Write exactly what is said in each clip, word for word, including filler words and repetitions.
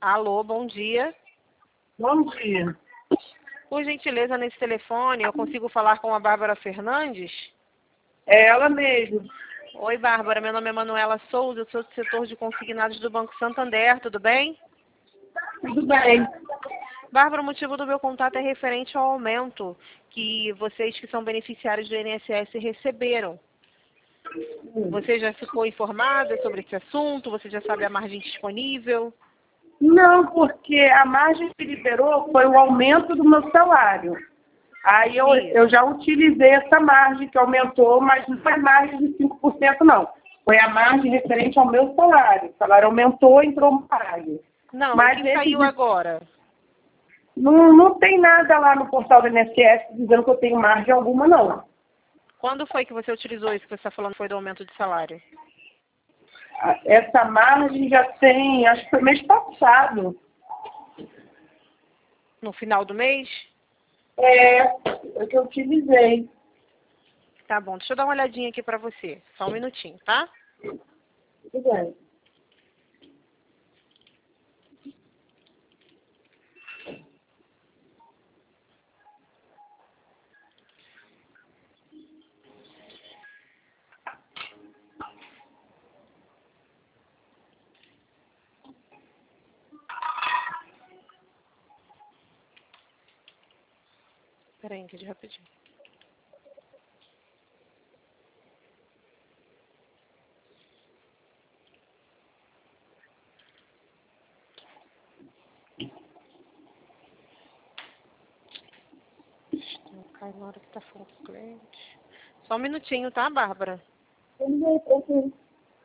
Alô, bom dia. Bom dia. Por gentileza, nesse telefone, eu consigo falar com a Bárbara Fernandes? É ela mesmo. Oi, Bárbara. Meu nome é Manuela Souza, eu sou do setor de consignados do Banco Santander, tudo bem? Tudo bem. Bárbara, o motivo do meu contato é referente ao aumento que vocês que são beneficiários do I N S S receberam. Você já ficou informada sobre esse assunto? Você já sabe a margem disponível? Não, porque a margem que liberou foi o aumento do meu salário. Aí eu, eu já utilizei essa margem que aumentou, mas não foi margem de cinco por cento não. Foi a margem referente ao meu salário. O salário aumentou, entrou margem. Não, mas o que saiu esse, agora? Não, não tem nada lá no portal do I N S S dizendo que eu tenho margem alguma, não. Quando foi que você utilizou isso que você está falando foi do aumento de salário? Essa margem já tem, acho que foi mês passado. No final do mês? É, é que eu utilizei. Tá bom, deixa eu dar uma olhadinha aqui pra você. Só um minutinho, tá? Tudo bem. Pera aí, de rapidinho. Não cai na hora que tá falando com o cliente. Só um minutinho, tá, Bárbara? Tudo bem, tranquilo.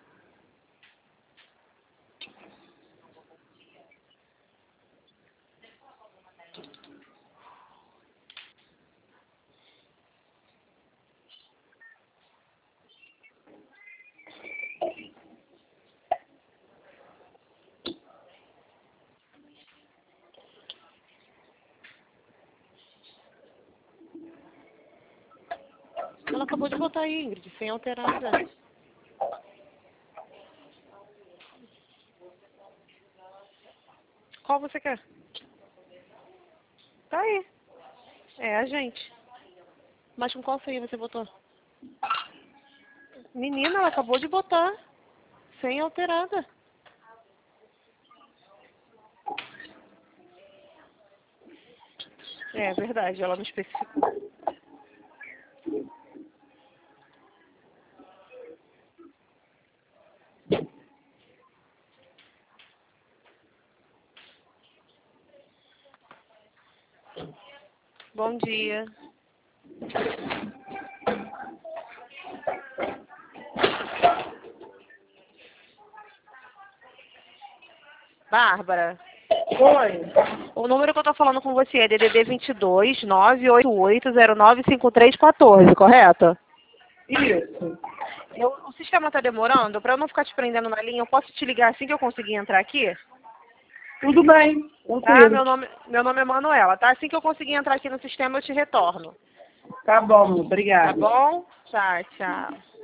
Ela acabou de botar aí, Ingrid, sem alterada. Qual você quer? Tá aí. É a gente. Mas com qual senha você botou? Menina, ela acabou de botar. Sem alterada. É verdade, ela não especificou. Bom dia. Bárbara. Oi. O número que eu tô falando com você é D D D vinte e dois, nove oito oito zero nove cinco três um quatro, correto? Isso. Eu, o sistema tá demorando, para eu não ficar te prendendo na linha, eu posso te ligar assim que eu conseguir entrar aqui? Tudo bem, Tá? tranquilo. Meu nome, meu nome é Manuela, tá? Assim que eu conseguir entrar aqui no sistema, eu te retorno. Tá bom, Tá obrigada. bom? Tchau, tchau.